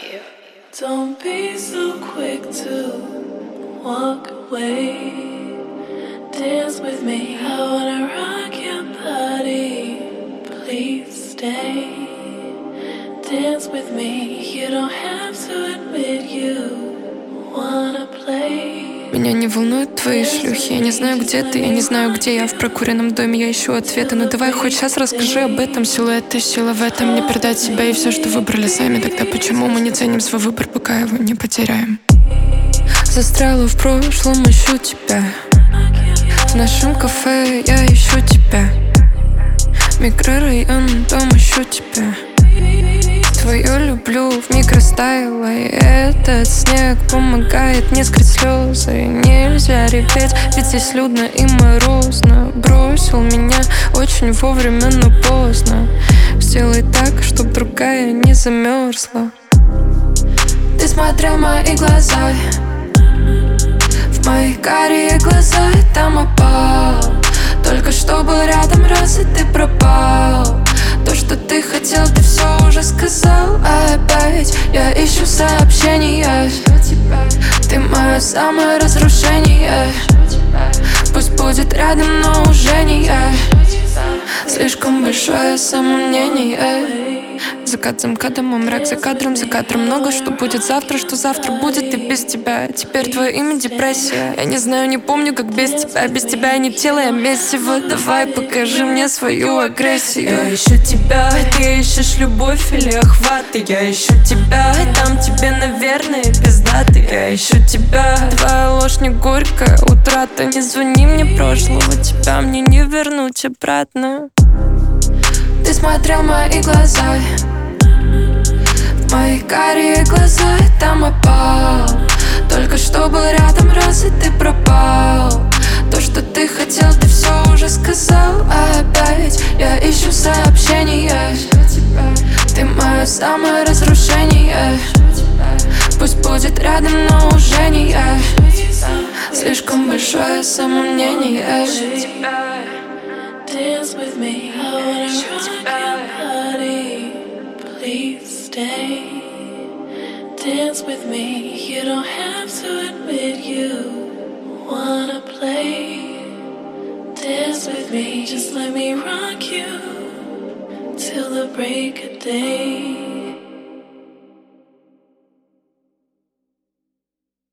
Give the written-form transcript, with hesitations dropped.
you. Don't be so quick to walk away. Dance with me, I wanna rock your body. Please stay. Dance with me, you don't have to admit you wanna play. Меня не волнуют твои шлюхи. Я не знаю, где ты, я не знаю, где я. В прокуренном доме я ищу ответы. Но давай хоть сейчас расскажи об этом. Силуэты, сила в этом. Не предать себя и все, что выбрали сами. Тогда почему мы не ценим свой выбор, пока его не потеряем? Застряла в прошлом, ищу тебя. В нашем кафе я ищу тебя. Микрорайон, дом, ищу тебя. Твою люблю в микростайле. И этот снег помогает не скрыть слезы. Нельзя реветь, ведь здесь людно и морозно. Бросил меня очень вовремя, но поздно. Сделай так, чтоб другая не замерзла. Ты смотрел в мои глаза, в мои карие глаза, и там опал. Только что был рядом раз, и ты пропал. То, что ты хотел, ты все уже сказал. А опять я ищу сообщения. Ты мое самое разрушение. Пусть будет рядом, но уже не я. Слишком большое сомнение. Закат за МКАДом, а мрак за кадром. Много, что будет завтра, что завтра будет и без тебя. Теперь твое имя депрессия. Я не знаю, не помню, как без тебя. Без тебя не тело, я месиво. Давай покажи мне свою агрессию. Я ищу тебя, ты ищешь любовь или охваты. Я ищу тебя, там тебе, наверное, пиздаты. Я ищу тебя, твоя ложь не горькая утрата. Не звони мне прошлого, тебя мне не вернуть обратно. Ты смотрел в мои глаза, в мои карие глаза, и там опал. Только что был рядом раз, и ты пропал. То, что ты хотел, ты все уже сказал. А опять я ищу сообщения. Ты мое самое разрушение. Пусть будет рядом, но уже не я. Слишком большое сомнение. Dance with me, I wanna rock your body. Please stay. Dance with me, you don't have to admit you wanna play. Dance with me, just let me rock you till the break of day.